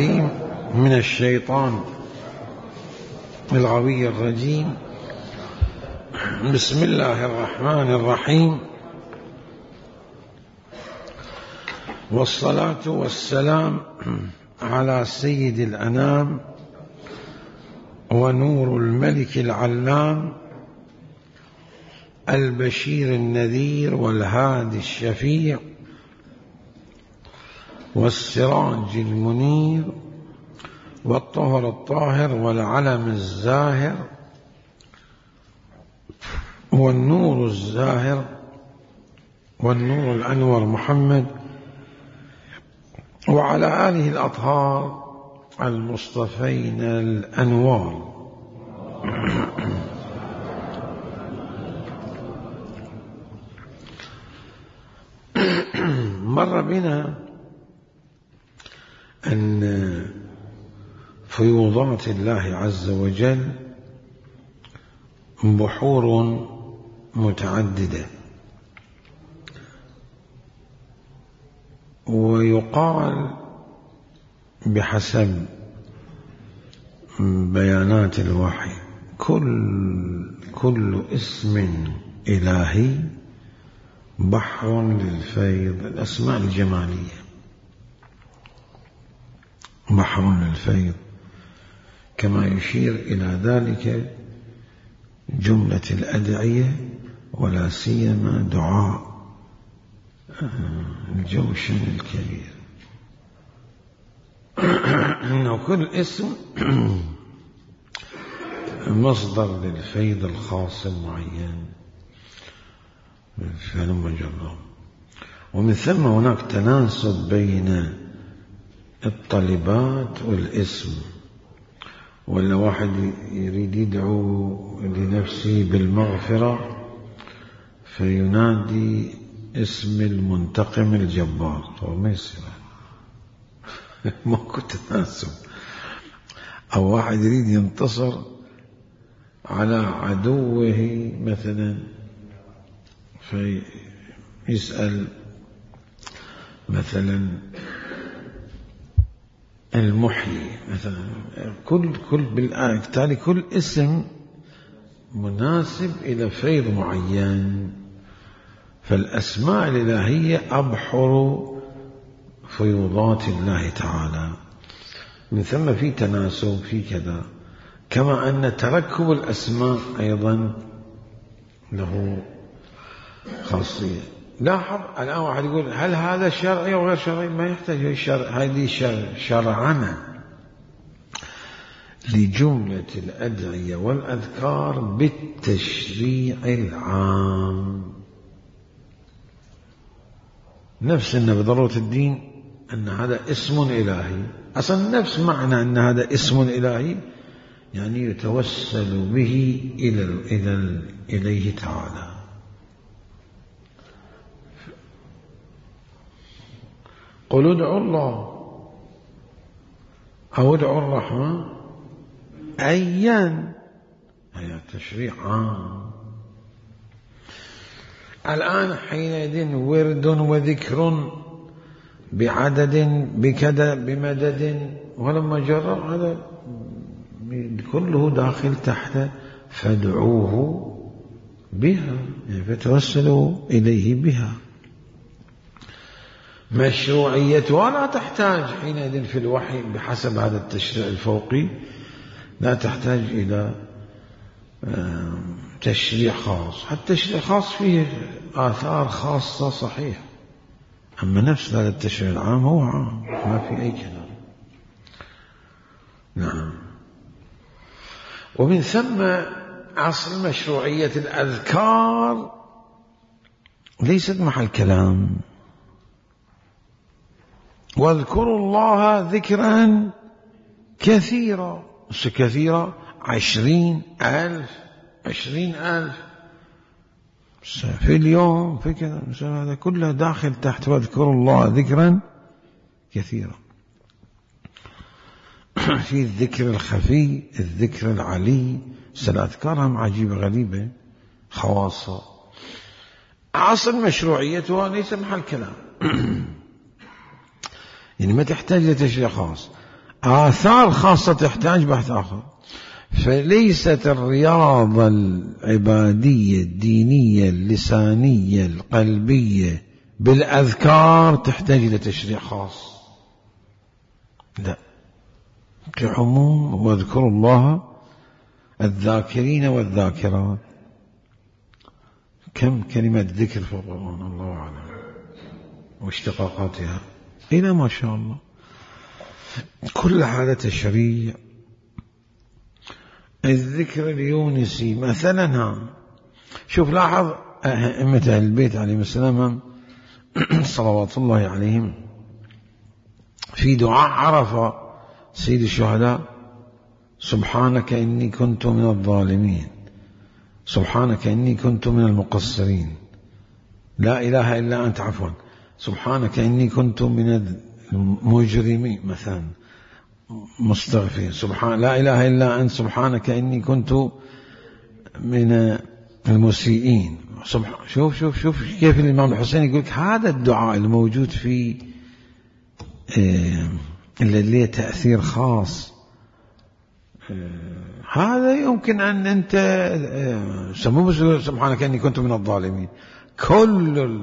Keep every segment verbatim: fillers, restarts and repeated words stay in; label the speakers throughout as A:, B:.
A: العليم من الشيطان الغوي الرجيم. بسم الله الرحمن الرحيم، والصلاة والسلام على سيد الأنام ونور الملك العلام البشير النذير والهادي الشفيع والسراج المنير والطهر الطاهر والعلم الزاهر والنور الزاهر والنور الأنور محمد وعلى آله الأطهار المصطفين الأنوار. مر بنا أن فيوضات الله عز وجل بحور متعددة، ويقال بحسب بيانات الوحي كل كل اسم إلهي بحر للفيض، الأسماء الجمالية بحر للفيض، كما يشير إلى ذلك جملة الأدعية ولا سيما دعاء الجوشن الكبير. إنه كل اسم مصدر للفيض الخاص المعين فلما جرب. ومن ثم هناك تناسب بين الطلبات والاسم، ولا واحد يريد يدعو لنفسه بالمغفرة فينادي اسم المنتقم الجبار، طبعا ما يصير، ماكو تناسب. أو واحد يريد ينتصر على عدوه مثلا فيسأل مثلا المحيي مثلا، كل كل بالتالي كل اسم مناسب إلى فيض معين. فالأسماء الإلهية أبحر فيوضات الله تعالى، من ثم في تناسب في كذا، كما أن تركب الأسماء أيضا له خاصية. لاحظ الآن واحد يقول هل هذا شرعي أو غير شرعي؟ ما يحتاج شرع، هذه شرع شرعنا لجملة الأدعية والأذكار بالتشريع العام، نفس أن بضرورة الدين أن هذا اسم إلهي، أصلا نفس معنى أن هذا اسم إلهي يعني يتوسل به إلى إلى إليه تعالى. قل ادعوا الله أو ادعوا الرحمن أيا، هي تشريع عام. الآن حينئذ ورد وذكر بعدد بكذا بمدد، ولما جرب هذا كله داخل تحت فادعوه بها، يعني فتوسلوا إليه بها. مشروعيتها لا تحتاج حينئذ في الوحي بحسب هذا التشريع الفوقي، لا تحتاج إلى تشريع خاص. حتى التشريع الخاص فيه آثار خاصة صحيح، أما نفس هذا التشريع العام هو عام ما في أي كلام. نعم. ومن ثم أصل مشروعية الأذكار ليست محل كلام. واذكروا الله ذكرا كثيرا، كثيرا عشرين ألف عشرين ألف في اليوم في كذا، هذا كله داخل تحت واذكروا الله ذكرا كثيرا. في الذكر الخفي، الذكر العلي، الأذكار عجيبة غريبة خواصة. أصل مشروعيتها ليس محل كلام، يعني ما تحتاج لتشريع خاص. آثار خاصة تحتاج بحث آخر. فليست الرياضة العبادية الدينية اللسانية القلبية بالأذكار تحتاج إلى تشريع خاص، لا، كعموم واذكروا الله الذاكرين والذاكرات. كم كلمة ذكر في القرآن الله أعلم واشتقاقاتها إلى ما شاء الله، كل هذا تشريع. الذكر اليونسي مثلا، ها شوف لاحظ أئمة أهل البيت عليهم السلام صلوات الله عليهم في دعاء عرفة سيد الشهداء: سبحانك إني كنت من الظالمين، سبحانك إني كنت من المقصرين، لا إله إلا أنت، عفوا، سبحانك إني كنت من المجرمين مثلا مستغفر، سبحان لا إله إلا أنت، سبحانك إني كنت من المسيئين. شوف شوف شوف كيف الإمام الحسين يقول هذا الدعاء الموجود في اللي له تأثير خاص، هذا يمكن أن أنت سموه سبحانك إني كنت من الظالمين. كل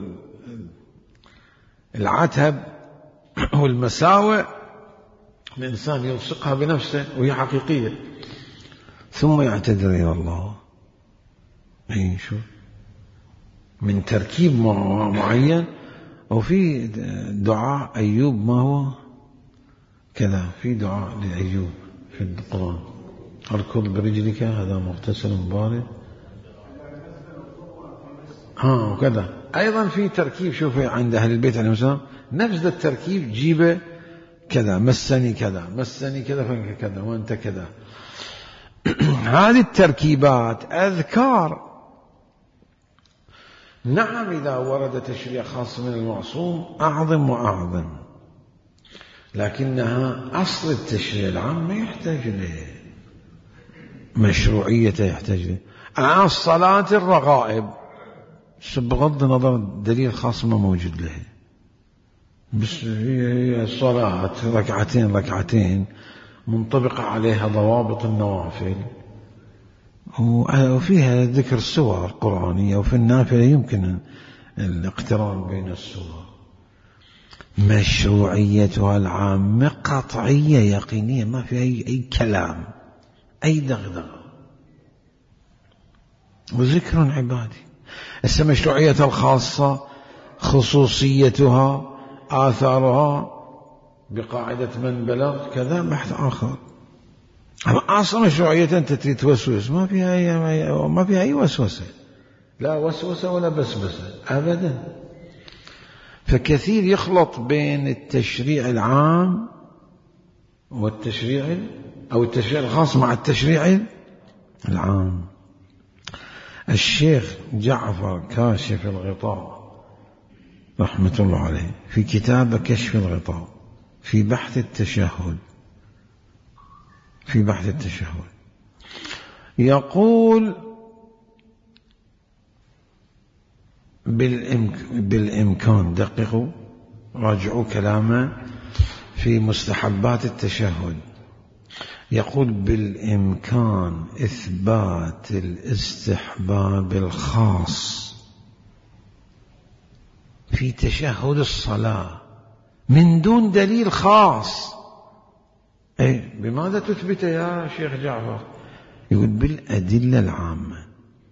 A: العتب والمساوئ الإنسان يلصقها بنفسه وهي حقيقية، ثم يعتذر إلى الله. أي شو من تركيب معين. وفي دعاء أيوب ما هو كذا، في دعاء لأيوب في القرآن: أركض برجلك هذا مغتسل بارد، ها وكذا. أيضا في تركيب، شوفي عند أهل البيت عليهم السلام نفس التركيب، جيبه كذا، مسني كذا، مسني كذا، فانك كذا، وانت كذا. هذه التركيبات أذكار. نعم إذا ورد تشريع خاص من المعصوم أعظم وأعظم، لكنها أصل التشريع العام ما يحتاج له، مشروعيته يحتاج له. الآن الصلاة الرغائب بغض النظر دليل خاص ما موجود له، بس هي الصلاة ركعتين ركعتين منطبقة عليها ضوابط النوافل، وفيها ذكر سور قرآنية، وفي النافلة يمكن الاقتران بين السور. مشروعيتها العامة قطعية يقينية، ما في أي, أي كلام، أي دغدغة، وذكر عبادي. هسه مشروعيتها الخاصة خصوصيتها آثارها بقاعدة من بلغ كذا بحث آخر. أصلا مشروعية أنت تتوسوس ما فيها أي ما فيها أي وسوسة، لا وسوسة ولا بسبسة أبدا. فكثير يخلط بين التشريع العام والتشريع أو التشريع الخاص مع التشريع العام. الشيخ جعفر كاشف الغطاء رحمة الله عليه في كتاب كشف الغطاء في بحث التشهد في بحث التشهد يقول: بالإمكان، دققوا راجعوا كلامه في مستحبات التشهد، يقول: بالإمكان إثبات الاستحباب الخاص في تشهد الصلاة من دون دليل خاص. أي بماذا تثبت يا شيخ جعفر؟ يقول: بالأدلة العامة.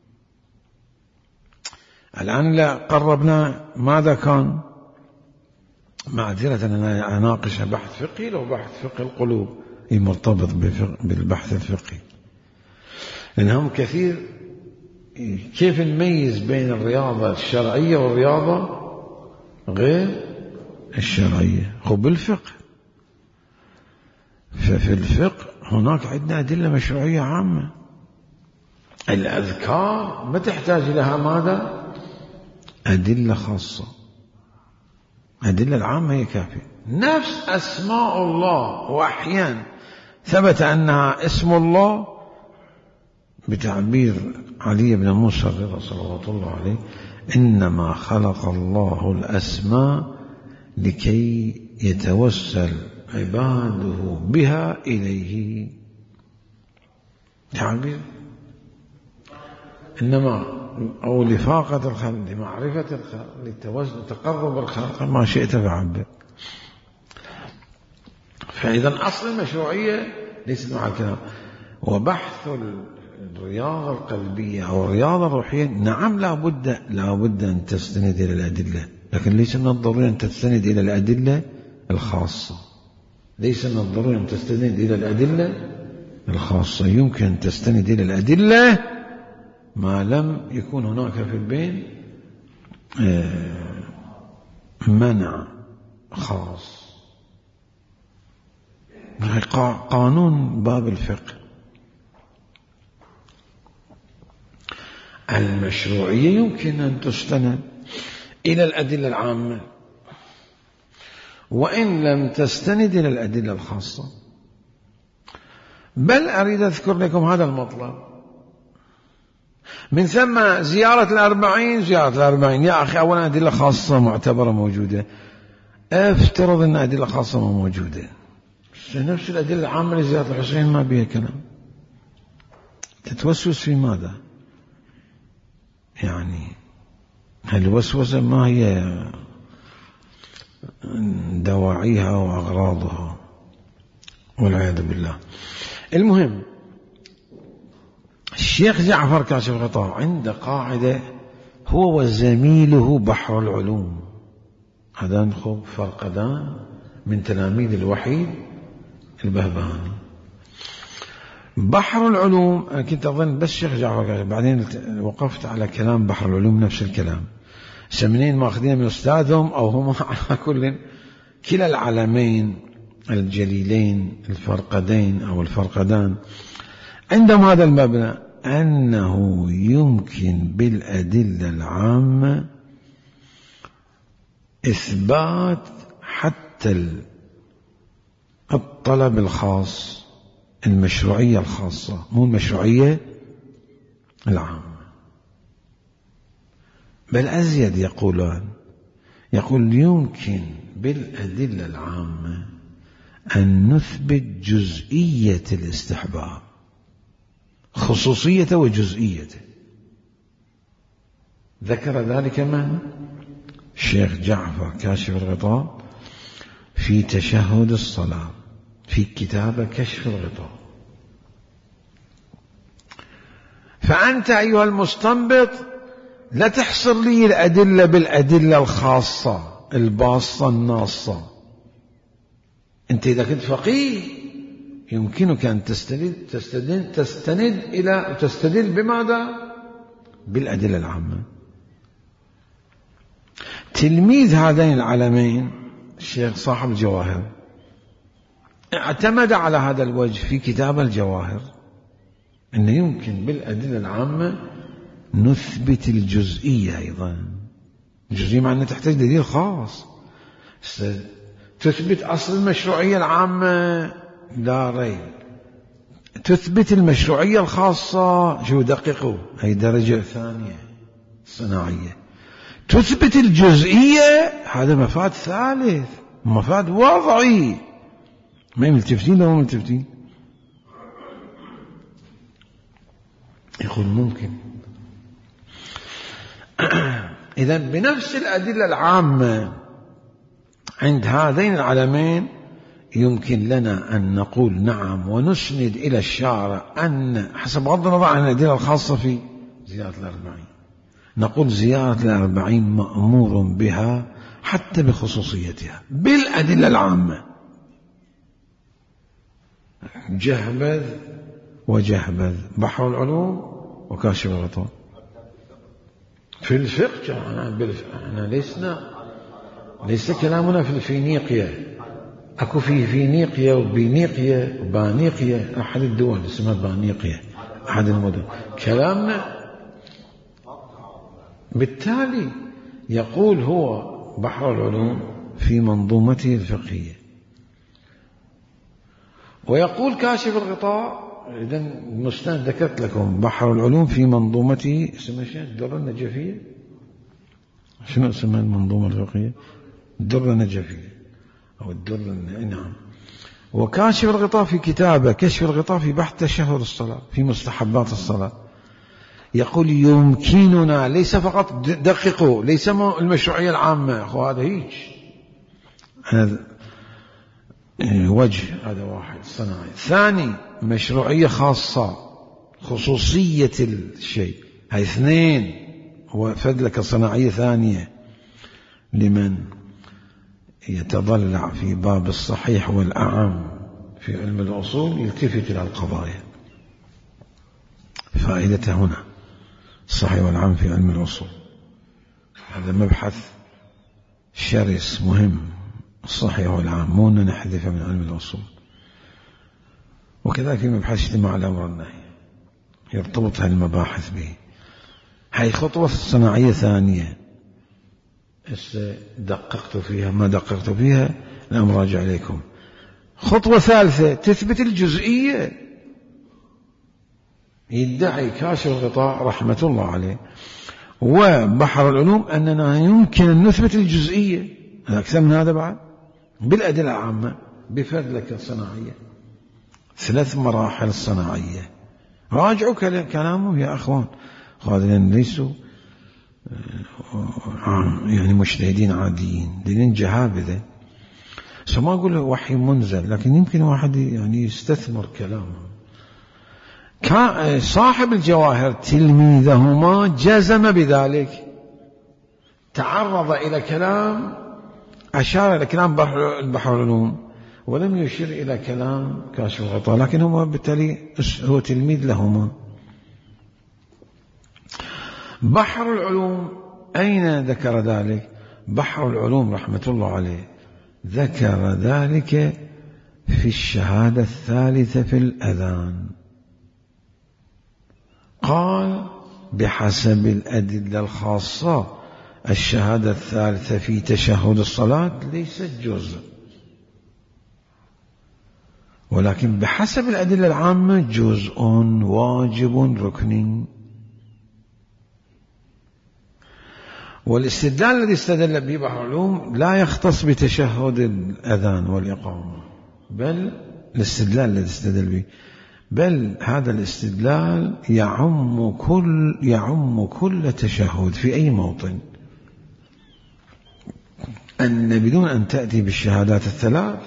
A: الآن لا قربنا ماذا كان؟ معذرة أنا أناقش بحث فقهي، لو بحث فقه القلوب مرتبط بالبحث الفقهي، لأنهم كثير كيف نميز بين الرياضة الشرعية والرياضة غير الشرعية. هو بالفقه، ففي الفقه هناك عندنا أدلة مشروعية عامة. الأذكار ما تحتاج لها ماذا؟ أدلة خاصة. أدلة العامة هي كافية. نفس أسماء الله، وأحيانا ثبت أنها اسم الله بتعبير علي بن موسى الرضا صلوات الله عليه: إنما خلق الله الأسماء لكي يتوسل عباده بها إليه تعبير. إنما أو لفاقة الخلق لمعرفة الخلق للتوسل تقرب الخلق ما شئت فعبر. فإذا أصل المشروعية ليست مع الكلام. وبحث الرياضة القلبية أو الرياضة الروحية نعم لا بد لا بد أن تستند إلى الأدلة، لكن ليس من الضروري أن تستند إلى الأدلة الخاصة. ليس من الضروري أن تستند إلى الأدلة الخاصة. يمكن أن تستند إلى الأدلة ما لم يكون هناك في البين منع خاص. قانون باب الفقه المشروعية يمكن أن تستند إلى الأدلة العامة وإن لم تستند إلى الأدلة الخاصة. بل أريد أذكر لكم هذا المطلب من ثم زيارة الأربعين. زيارة الأربعين يا أخي أولا أدلة خاصة معتبرة موجودة، افترض أن أدلة خاصة ما موجودة، نفس الأدلة العامة لزيارة الحسين ما بها كلام. تتوسوس في ماذا؟ يعني الوسوسة ما هي دواعيها وأغراضها والعياذ بالله. المهم الشيخ جعفر كاشف الغطاء عنده قاعدة هو وزميله بحر العلوم، هذان خب فرقدان من تلاميذ الوحيد البهبهاني. بحر العلوم أنا كنت أظن بس الشيخ جعفر كاشف، بعدين وقفت على كلام بحر العلوم نفس الكلام، سمنين ماخذين من أستاذهم أو هم على كل كلا العلمين الجليلين الفرقدين أو الفرقدان عندهم هذا المبنى أنه يمكن بالأدلة العامة إثبات حتى الطلب الخاص، المشروعية الخاصة مو المشروعية العامة. بل أزيد يقولون يقول يمكن بالأدلة العامة أن نثبت جزئية الاستحباب، خصوصية وجزئية. ذكر ذلك من؟ الشيخ جعفر كاشف الغطاء في تشهد الصلاة في كتاب كشف الغطاء. فأنت أيها المستنبط لا تحصر لي الأدلة بالأدلة الخاصة الباصة الناصة. أنت إذا كنت فقيه يمكنك أن تستند تستند تستند إلى تستدل بماذا؟ بالأدلة العامة. تلميذ هذين العلمين الشيخ صاحب الجواهر اعتمد على هذا الوجه في كتاب الجواهر أنه يمكن بالأدلة العامة نثبت الجزئية. أيضا الجزئية مع أنها تحتاج دليل خاص. تثبت أصل المشروعية العامة لا ريب، تثبت المشروعية الخاصة شو دققوا هي درجة ثانية صناعية. تثبت الجزئية هذا مفاد ثالث، مفاد وضعي. ما ملتفتين لو ملتفتين. يقول ممكن إذن بنفس الأدلة العامة عند هذين العلمين يمكن لنا أن نقول نعم ونسند إلى الشارع أن حسب بغض النظر عن الأدلة الخاصة في زيارة الأربعين نقول زيارة الأربعين مأمور بها حتى بخصوصيتها بالأدلة العامة. جهبذ وجهبذ بحر العلوم وكاشف الغطاء. في الفقه احنا لسنا ليس كلامنا في الفينيقيا. اكو في فينيقيا وبينيقيا وبانيقيا احد الدول اسمها بانيقيا احد المدن. كلامنا بالتالي يقول هو بحر العلوم في منظومته الفقهية، ويقول كاشف الغطاء. إذا المستند ذكرت لكم بحر العلوم في منظومته اسمها شيء الدرة النجفية. شنو اسمها المنظومة الفقهية؟ الدرة النجفية أو الدرة. نعم وكاشف الغطاء في كتابه كشف الغطاء في بحث تشهد الصلاة في مستحبات الصلاة يقول يمكننا، ليس فقط دققوا، ليس المشروعية العامة، أخو هذا هيك هذا وجه، هذا واحد صناعي. ثاني مشروعية خاصة، خصوصية الشيء، هاي اثنين. وفدلك صناعية ثانية لمن يتضلع في باب الصحيح والأعم في علم الأصول يلتفت إلى القضايا. فائدته هنا الصحيح والعام في علم الأصول، هذا مبحث شرس مهم، الصحيح والعام، مو أن نحذفه من علم الأصول. وكذلك في مبحث اجتماع الأمر والنهي يرتبط هذه المباحث به. هاي خطوة صناعية ثانية دققت فيها ما دققت فيها الأمر راجع إليكم. خطوة ثالثة تثبت الجزئية. يدعي كاشف الغطاء رحمة الله عليه وبحر العلوم أننا يمكن أن نثبت الجزئية، أكثر من هذا بعد بالأدلة العامة بفدلك الصناعية. ثلاث مراحل صناعية، راجعوا كلامه يا أخوان، خاذلين ليسوا يعني مجتهدين عاديين، دلين جهابذة. سما أقول وحي منزل، لكن يمكن واحد يعني يستثمر كلامه. صاحب الجواهر تلميذهما جزم بذلك، تعرض إلى كلام، أشار إلى كلام بحر العلوم ولم يشير إلى كلام كاشف الغطاء، لكن هو بالتالي هو تلميذ لهما. بحر العلوم أين ذكر ذلك؟ بحر العلوم رحمة الله عليه ذكر ذلك في الشهادة الثالثة في الأذان، قال بحسب الأدلة الخاصة الشهادة الثالثة في تشهد الصلاة ليست جزء، ولكن بحسب الأدلة العامة جزء واجب ركني. والاستدلال الذي استدل به بحر العلوم لا يختص بتشهد الأذان والإقامة، بل الاستدلال الذي استدل به بل هذا الاستدلال يعم كل يعم كل تشهد في أي موطن، أن بدون أن تأتي بالشهادات الثلاث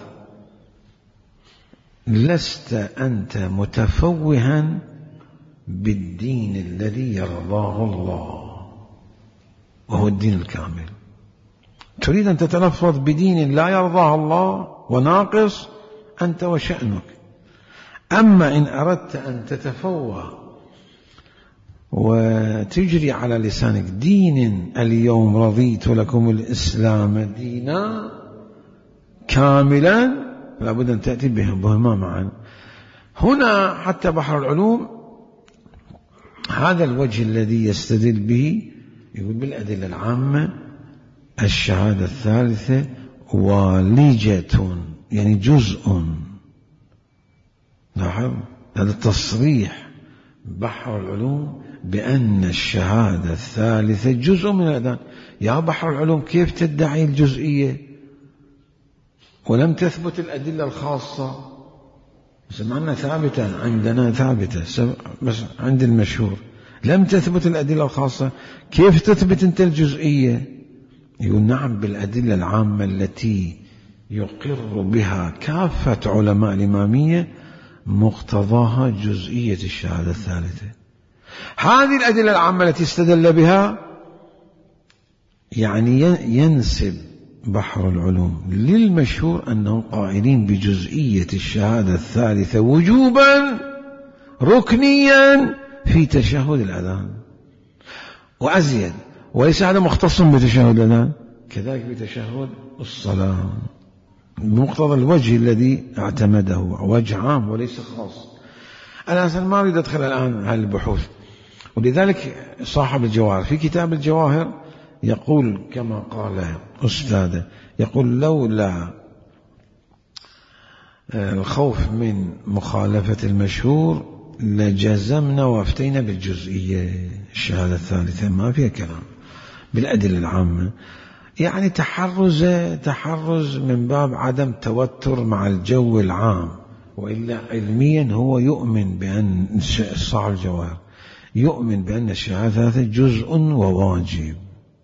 A: لست أنت متفوها بالدين الذي يرضاه الله وهو الدين الكامل. تريد أن تتلفظ بدين لا يرضاه الله وناقص أنت وشأنك. أما إن أردت أن تتفوه وتجري على لسانك دين اليوم رضيت لكم الإسلام دينا كاملا، لابد أن تأتي بهما معا. هنا حتى بحر العلوم هذا الوجه الذي يستدل به يقول بالأدلة العامة الشهادة الثالثة والجة يعني جزء. لاحظ هذا التصريح بحر العلوم بأن الشهادة الثالثة جزء من الأذان. يا بحر العلوم كيف تدعي الجزئية ولم تثبت الأدلة الخاصة؟ سمعنا ثابتة عندنا ثابتة بس عند المشهور لم تثبت الأدلة الخاصة، كيف تثبت أنت الجزئية؟ يقول نعم بالأدلة العامة التي يقر بها كافة علماء الإمامية مقتضاها جزئية الشهادة الثالثة. هذه الأدلة العامة التي استدل بها يعني ينسب بحر العلوم للمشهور أنهم قائلين بجزئية الشهادة الثالثة وجوبا ركنيا في تشهد الأذان وأزيد، وليس هذا مختص بتشهد الأذان، كذلك بتشهد الصلاة بمقتضى الوجه الذي اعتمده، وجه عام وليس خاص. أنا أصلا ما أريد أدخل الآن على البحوث، ولذلك صاحب الجواهر في كتاب الجواهر يقول كما قال أستاذه، يقول لولا الخوف من مخالفة المشهور لجزمنا وافتينا بالجزئية. الشهادة الثالثة ما فيها كلام بالأدلة العامة، يعني تحرز تحرز من باب عدم توتر مع الجو العام، وإلا علميا هو يؤمن بأن صاحب الجواهر يؤمن بأن الشهادة ثلاثة جزء وواجب.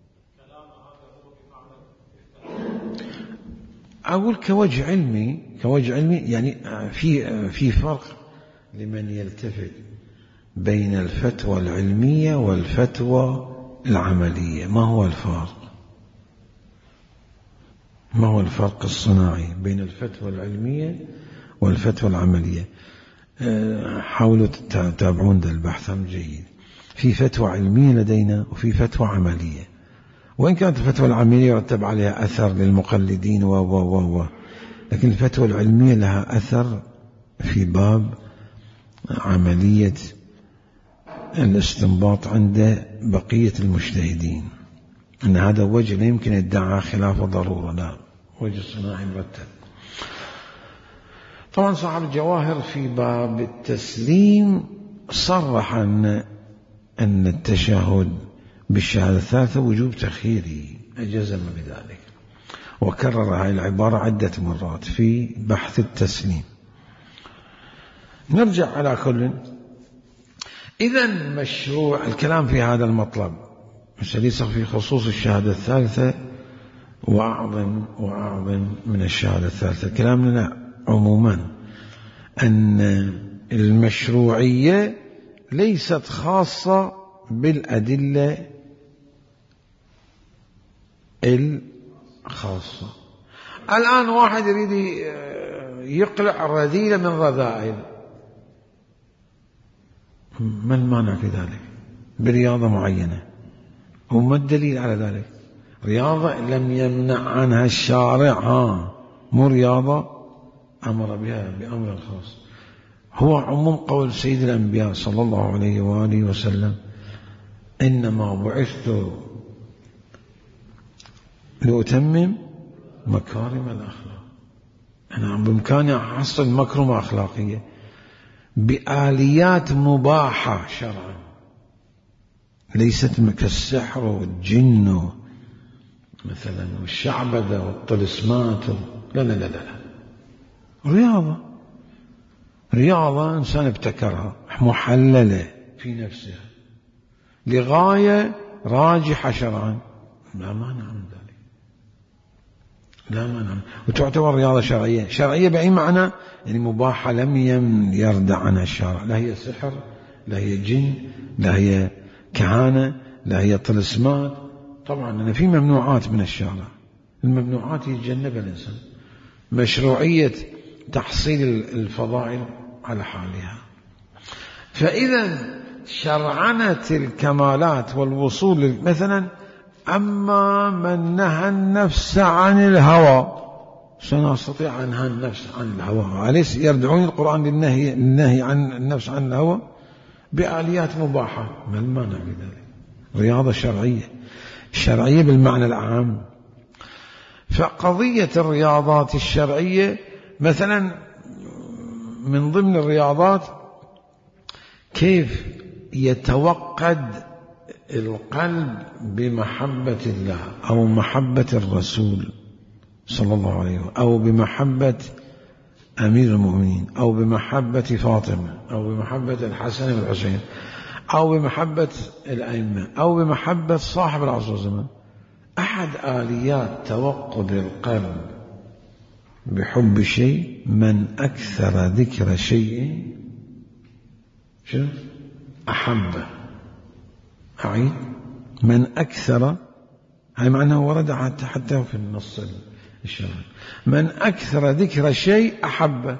A: أقول كوجه علمي كوجه علمي يعني في في فرق لمن يلتفت بين الفتوى العلمية والفتوى العملية. ما هو الفرق؟ ما هو الفرق الصناعي بين الفتوى العلمية والفتوى العملية؟ حاولوا تتابعون ذا البحث جيد. في فتوى علمية لدينا وفي فتوى عملية، وإن كانت الفتوى العملية يرتب عليها أثر للمقلدين و و و لكن الفتوى العلمية لها أثر في باب عملية الاستنباط عند بقية المجتهدين، أن هذا وجه لا يمكن يدعى خلاف ضرورة، لا، وجه صناعي مرتب. طبعا صاحب الجواهر في باب التسليم صرح أن أن التشهد بالشهادة الثالثة وجوب تخييري، أجزم بذلك، وكرر هذه العبارة عدة مرات في بحث التسليم. نرجع على كل. إذن مشروع الكلام في هذا المطلب ليس في خصوص الشهادة الثالثة وأعظم وأعظم من الشهادة الثالثة. كلامنا عموما أن المشروعية ليست خاصة بالأدلة الخاصة. الآن واحد يريد يقلع رذيلة من رذائل، ما المانع في ذلك برياضة معينة؟ وما الدليل على ذلك؟ رياضة لم يمنع عنها الشارع، ها مو رياضة أمر بها بأمر خاص. هو عموم قول سيد الأنبياء صلى الله عليه وآله وسلم: إنما بعثت لأتمم مكارم الأخلاق. أنا بإمكاني أحصل مكرمة أخلاقية بآليات مباحة شرعا، ليست كالسحر والجن مثلا والشعبذة والطلسمات. لا لا لا لا، رياضة رياضة إنسان ابتكرها محللة في نفسها لغاية راجحة شرعا، لا مانع من ذلك، لا مانع، وتعتبر رياضة شرعية. شرعية بأي معنى؟ يعني مباحة لم يردع عنها الشارع، لا هي سحر، لا هي جن، لا هي كهانة، لا هي طلسمات. طبعا أنا في ممنوعات من الشارع، الممنوعات يتجنبها الإنسان. مشروعية تحصيل الفضائل على حالها. فإذا شرعنة الكمالات والوصول مثلا، أما من نهى النفس عن الهوى، سنستطيع أن نهى النفس عن الهوى؟ أليس يردعون القرآن للنهي, للنهي عن النفس عن الهوى بآليات مباحة؟ ما المانع بذلك؟ رياضة شرعية، شرعية بالمعنى العام. فقضية الرياضات الشرعية مثلا من ضمن الرياضات كيف يتوقد القلب بمحبة الله أو محبة الرسول صلى الله عليه وسلم، أو بمحبة أمير المؤمنين، أو بمحبة فاطمة، أو بمحبة الحسن والحسين، أو بمحبة الأئمة، أو بمحبة صاحب العصر والزمان. أحد آليات توقد القلب بحب شيء من أكثر ذكر شيء شو أحبه. أعيد: من أكثر، هاي معناه ورد حتى في النص الشرعي، من أكثر ذكر شيء أحبه.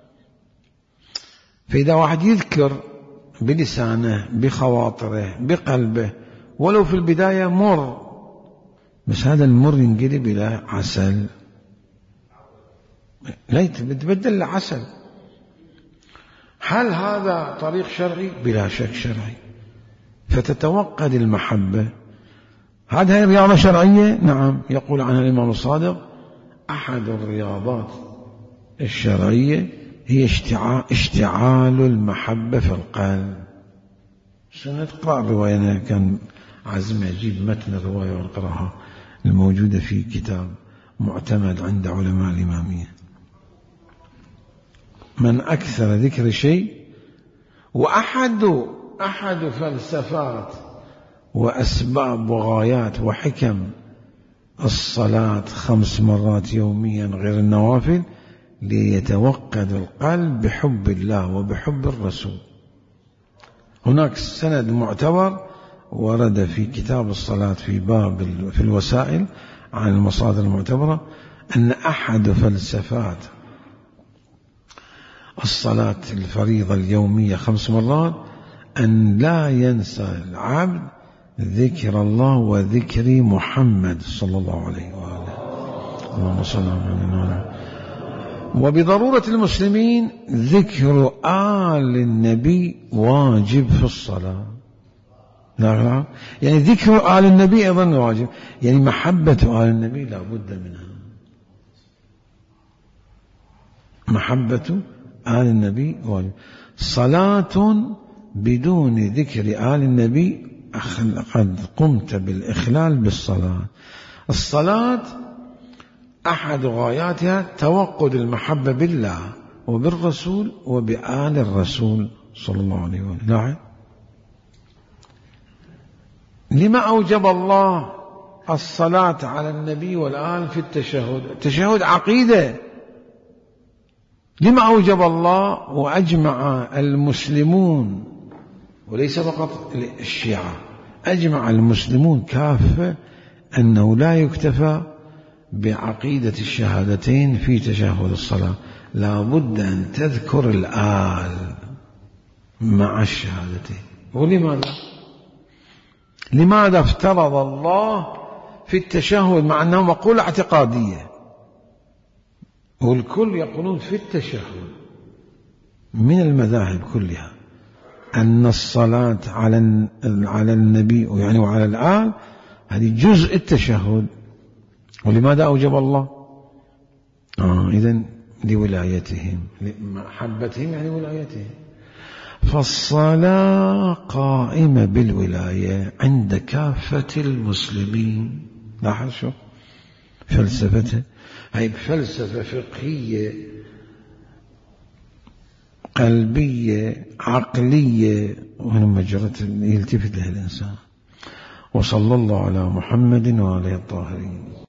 A: فإذا واحد يذكر بلسانه بخواطره بقلبه ولو في البداية مر، بس هذا المر ينقلب إلى عسل، لا يتبدل لعسل. هل هذا طريق شرعي؟ بلا شك شرعي. فتتوقد المحبة. هذه هي رياضة شرعية؟ نعم. يقول عنها الإمام الصادق: أحد الرياضات الشرعية هي اشتعال المحبة في القلب. سنقرأ الرواية، كان عزم أجيب متن الرواية ونقرأها الموجودة في كتاب معتمد عند علماء الإمامية. من أكثر ذكر شيء، وأحد أحد فلسفات وأسباب وغايات وحكم الصلاة خمس مرات يوميا غير النوافل ليتوقد القلب بحب الله وبحب الرسول. هناك سند معتبر ورد في كتاب الصلاة في باب في الوسائل عن المصادر المعتبرة أن أحد فلسفات الصلاة الفريضة اليومية خمس مرات أن لا ينسى العبد ذكر الله وذكر محمد صلى الله عليه وآله. اللهم صل على محمد. وبضرورة المسلمين ذكر آل النبي واجب في الصلاة. لا يعني ذكر آل النبي أيضا واجب، يعني محبة آل النبي لا بد منها. محبة آل النبي واجب. صلاة بدون ذكر آل النبي قد قمت بالإخلال بالصلاة. الصلاة أحد غاياتها توقد المحبة بالله وبالرسول وبآل الرسول صلى الله عليه وسلم. نعم. لما أوجب الله الصلاة على النبي والآل في التشهد؟ التشهد عقيدة. لما أوجب الله وأجمع المسلمون وليس فقط الشيعة، أجمع المسلمون كافة أنه لا يكتفى بعقيدة الشهادتين في تشهد الصلاة، لا بد أن تذكر الآل مع الشهادتين. ولماذا؟ لماذا افترض الله في التشهد مع أنه مقولة اعتقادية والكل يقولون في التشهد من المذاهب كلها أن الصلاة على على النبي يعني وعلى الآل هذه جزء التشهد. ولماذا أوجب الله؟ آه إذن لولايتهم، لمحبتهم يعني ولايتهم. فالصلاة قائمة بالولاية عند كافة المسلمين. لاحظ شو فلسفتها، هي فلسفة فقهية قلبية عقلية وهنا مجرة يلتفت لها الإنسان. وصلى الله على محمد وآله الطاهرين.